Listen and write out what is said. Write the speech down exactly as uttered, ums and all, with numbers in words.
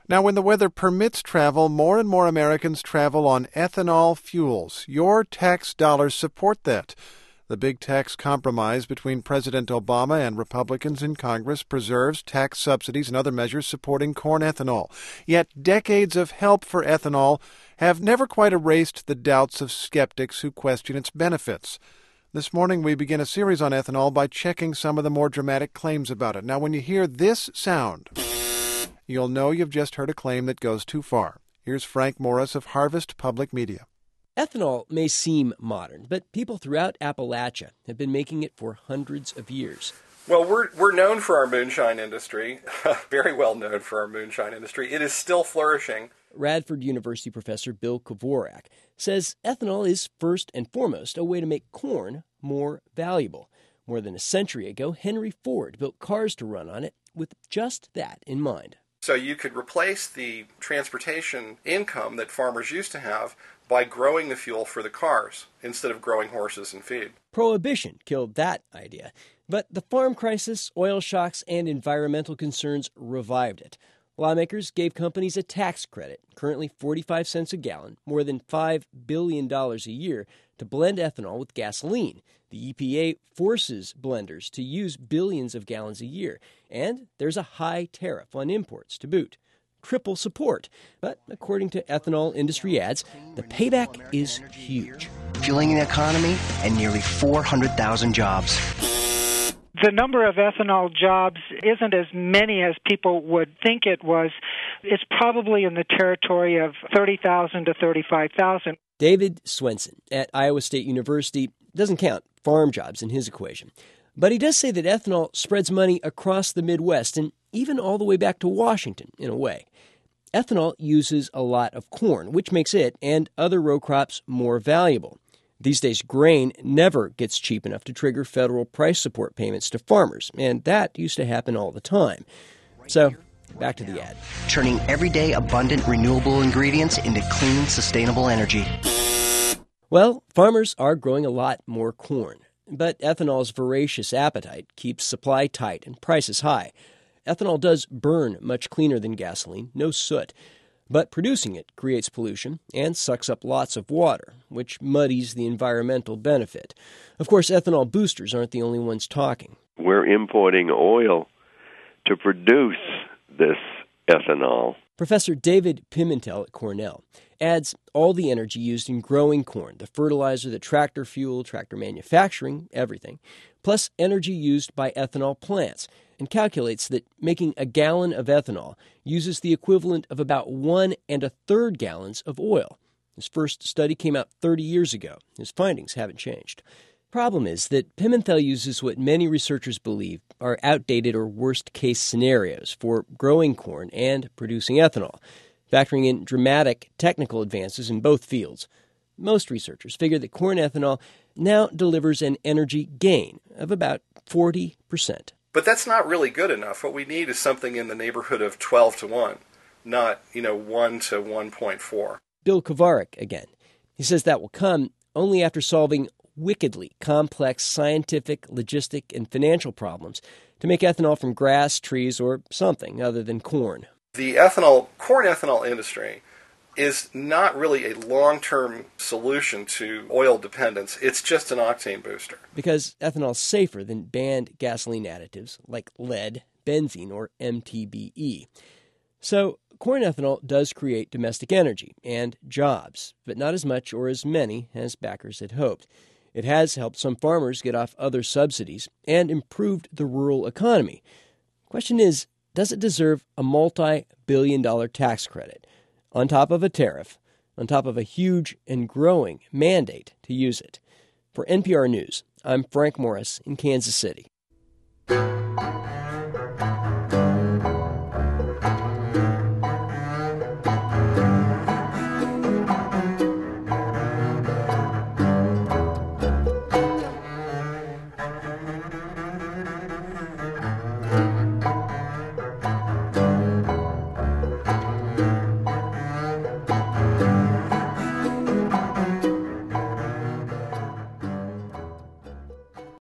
Now, when the weather permits travel, more and more Americans travel on ethanol fuels. Your tax dollars support that. The big tax compromise between President Obama and Republicans in Congress preserves tax subsidies and other measures supporting corn ethanol. Yet decades of help for ethanol have never quite erased the doubts of skeptics who question its benefits. This morning we begin a series on ethanol by checking some of the more dramatic claims about it. Now, when you hear this sound, you'll know you've just heard a claim that goes too far. Here's Frank Morris of Harvest Public Media. Ethanol may seem modern, but people throughout Appalachia have been making it for hundreds of years. Well, we're we're known for our moonshine industry, very well known for our moonshine industry. It is still flourishing. Radford University professor Bill Kvorak says ethanol is first and foremost a way to make corn more valuable. More than a century ago, Henry Ford built cars to run on it with just that in mind. So you could replace the transportation income that farmers used to have by growing the fuel for the cars instead of growing horses and feed. Prohibition killed that idea, but the farm crisis, oil shocks, and environmental concerns revived it. Lawmakers gave companies a tax credit, currently forty-five cents a gallon, more than five billion dollars a year, to blend ethanol with gasoline. The E P A forces blenders to use billions of gallons a year, and there's a high tariff on imports to boot. Triple support. But according to ethanol industry ads, the payback is huge. Fueling the economy and nearly four hundred thousand jobs. The number of ethanol jobs isn't as many as people would think it was. It's probably in the territory of thirty thousand to thirty-five thousand. David Swenson at Iowa State University doesn't count farm jobs in his equation. But he does say that ethanol spreads money across the Midwest and even all the way back to Washington, in a way. Ethanol uses a lot of corn, which makes it and other row crops more valuable. These days, grain never gets cheap enough to trigger federal price support payments to farmers, and that used to happen all the time. So, back to the ad. Turning everyday abundant renewable ingredients into clean, sustainable energy. Well, farmers are growing a lot more corn, but ethanol's voracious appetite keeps supply tight and prices high. Ethanol does burn much cleaner than gasoline, no soot. But producing it creates pollution and sucks up lots of water, which muddies the environmental benefit. Of course, ethanol boosters aren't the only ones talking. We're importing oil to produce this ethanol. Professor David Pimentel at Cornell adds all the energy used in growing corn, the fertilizer, the tractor fuel, tractor manufacturing, everything, plus energy used by ethanol plants, and calculates that making a gallon of ethanol uses the equivalent of about one and a third gallons of oil. His first study came out thirty years ago. His findings haven't changed. Problem is that Pimentel uses what many researchers believe are outdated or worst-case scenarios for growing corn and producing ethanol, factoring in dramatic technical advances in both fields. Most researchers figure that corn ethanol now delivers an energy gain of about forty percent. But that's not really good enough. What we need is something in the neighborhood of twelve to one, not, you know, one to one point four. Bill Kvorak again. He says that will come only after solving wickedly complex scientific, logistic, and financial problems to make ethanol from grass, trees, or something other than corn. The ethanol, corn ethanol industry is not really a long-term solution to oil dependence. It's just an octane booster. Because ethanol's safer than banned gasoline additives like lead, benzene, or M T B E. So corn ethanol does create domestic energy and jobs, but not as much or as many as backers had hoped. It has helped some farmers get off other subsidies and improved the rural economy. Question is, does it deserve a multi-billion dollar tax credit, on top of a tariff, on top of a huge and growing mandate to use it? For N P R News, I'm Frank Morris in Kansas City.